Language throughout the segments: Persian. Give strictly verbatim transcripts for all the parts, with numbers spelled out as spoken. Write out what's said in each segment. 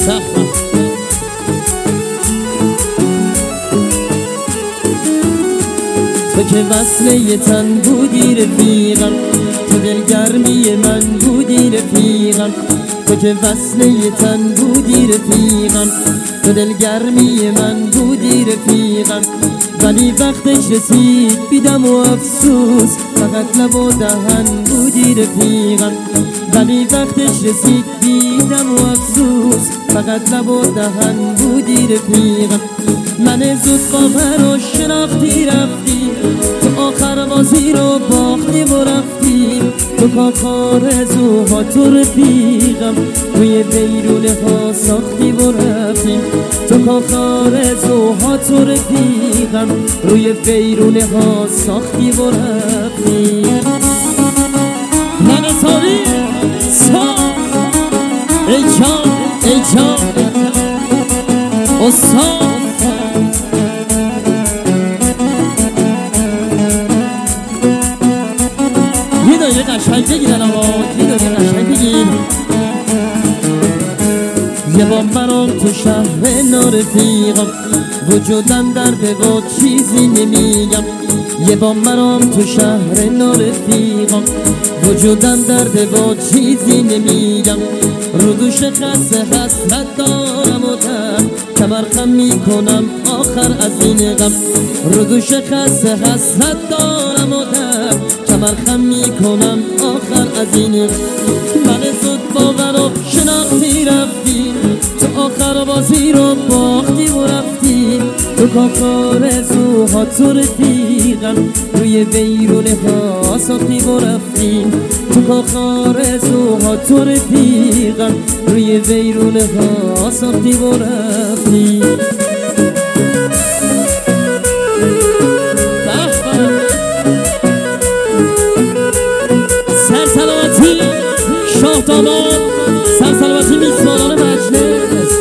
تو که وصله تن بودی رفیقم، تو دلگرمی من بودی رفیقم. تو که وصله تن بودی رفیقم، تو دلگرمی من بودی رفیقم. ولی وقتش رسید بیدم و افسوس، فقط لب و دهن بودی رفیقم. ولی وقتش رسید بیدم و افسوس، فقط لب و دهن بودی رفیقم. من زود باور و شناختی رفتی، تو آخر بازی رو باختی و رفتی. تو کاکارزوها تو رفیقم، روی بیرونه ها ساختی و رفتی. تو کاکارزوها تو رفیقم، روی بیرونه ها ساختی و رفتی. من سالی سا ای جان ای جان استاد یه قشنگ بگیرن آقا، یه قشنگ بگیر. یه بار برام تو شهر نارفیقم، وجودم درده و چیزی نمیگم. یه بار برام تو شهر نارفیقم، وجودم درده و چیزی نمیگم. رو دوش خسته حسرت دارم و دم، کمر خم میکنم آخر از این غم. رو دوش خسته حسرت دارم و دم، کمر خم میکنم آخر از این. من زود باور و شناختی رفتی، تو آخر بازی رو باختی و رفتی. تو کاکارزوها تو رفیقم، روی بیرونه ها ساختی و رفتی. تو کاکارزوها تو رفیقم، روی بیرونه ها ساختی و رفتی. شاه داماد سرسلامتی میزبانان مجلس.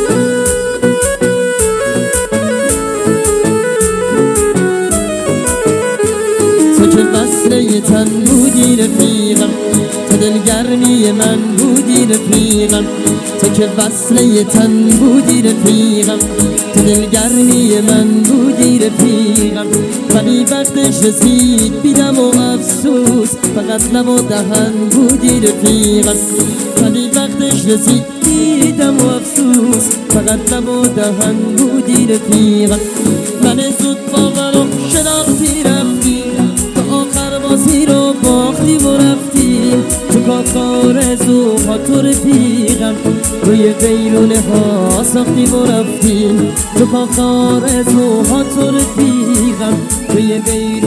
تو که وصله تن بودی رفیقم، تو دلگرمی من بودی رفیقم. تو که وصله تن بودی رفیقم، تو دلگرمی من بودی رفیقم. ولی وقتش رسید بیدم و افسوس، فقط لب و دهن بودی رفیقم. ولی وقتش رسید بیدم و افسوس، فقط لب و دهن بودی رفیقم. من زود باور و شناختی رفتی، تو آخر بازی رو باختی و رفتی. تو کاکارزوها تو رفیقم، روی بیرونه ها ساختی و رفتی. تو کاکارزوها تو رفیقم، روی بیرونه